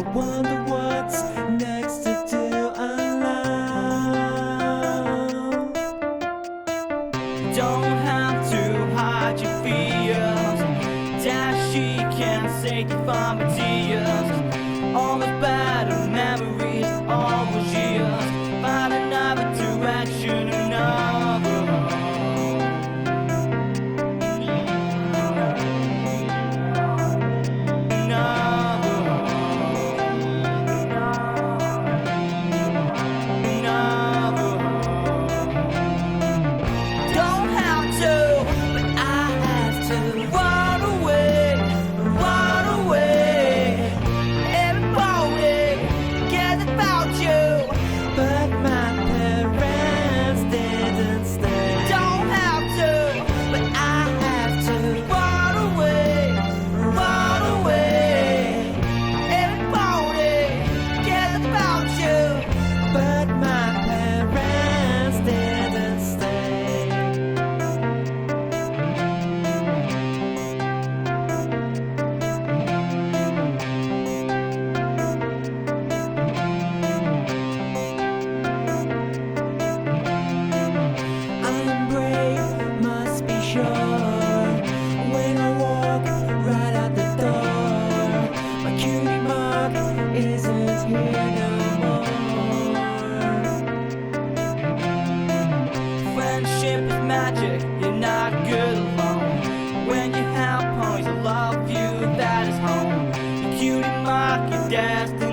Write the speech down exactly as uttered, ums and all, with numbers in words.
Wonder what's next to do alone. Don't have to hide your fears, that she can save you from the tears. All the bad memories, all the years. Find another direction, another But my parents didn't stay. Don't have to, but I have to run away, run away. Everybody cares about you, But my parents didn't stay. I'm brave, must be sure. When I walk right out the door, my cutie mark isn't here no more. Friendship is magic, you're not good alone. When you have points, I love you, that is home. Your cutie mark, your destiny.